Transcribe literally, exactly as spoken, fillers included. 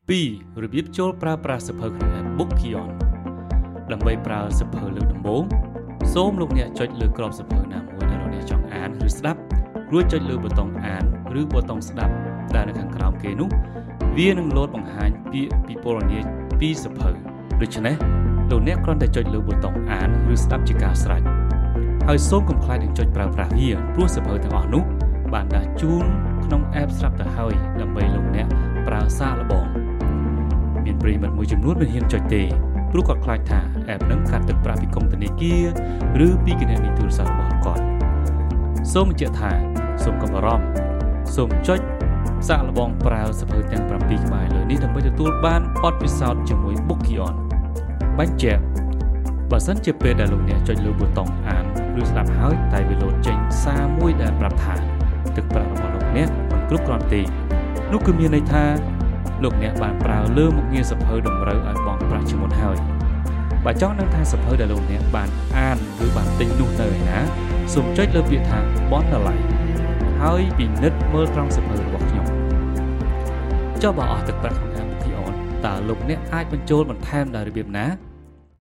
ពីររបៀបចូលប្រើប្រាស់សៀវភៅក្នុង App Bookion ដើម្បីប្រើសៀវភៅលើកដំបូងសូមលោកអ្នកចុចលើក្របសៀវភៅណាមួយដែលលោកអ្នកចង់អានឬស្ដាប់រួចចុចលើប៊ូតុងអានឬប៊ូតុងស្ដាប់ដែលនៅខាងក្រោមគេនោះវានឹងលោតបង្ហាញពាក្យពិពណ៌នាពីសៀវភៅដូច្នេះលោកអ្នកគ្រាន់តែចុចលើប៊ូតុងអានឬស្ដាប់ជាការស្រេចហើយសូមកុំខ្លាចនឹងចុចប្រើប្រាស់វាព្រោះសៀវភៅទាំងអស់នោះបានដាក់ជូនក្នុង App ស្រាប់ទៅហើយដើម្បីលោកអ្នកប្រើសាកល្បងមានប្រិយមិត្តមួយចំនួនមិនហ៊ានចុចទេព្រោះគាត់ខ្លាចថា App នឹងកាត់ទឹកប្រាក់ពីកុំធនាគារឬពីគណនីទូរស័ព្ទរបស់គាត់សូមបញ្ជាក់ថាសូមកុំបារម្ភសូមចុចសាកល្បងប្រើសៀវភៅទាំងប្រាំពីរក្បាលលើនេះដើម្បីទទួលបានបទពិសោធន៍ជាមួយ Bookion បញ្ជាក់បើសិនជាពេលដែលលោកអ្នកចុចលើប៊ូតុងអានឬស្ដាប់ហើយតែវាលោតចេញសារមួយដែលប្រាប់ថាទឹកប្រាក់របស់លោកអ្នកមិនគ្រប់គ្រាន់ទេនោះគឺមានន័យថាលោកអ្នកបានប្រើលើមុខងារសៀវភៅតម្រូវឲ្យបង់ប្រាក់ជាមុនហើយបើចង់ដឹងថាសៀវភៅដែលលោកអ្នកបានអានឬបានទិញនោះនៅឯណាសូមចុចលើពាក្យថាបនតម្លៃហើយពិនិត្យមើលត្រង់សៀវភៅរបស់ខ្ញុំចុះបើអស់ទឹកប្រាក់ក្នុង Bookion តើលោកអ្នកអាចបញ្ចូលបន្ថែមដោយរបៀបណា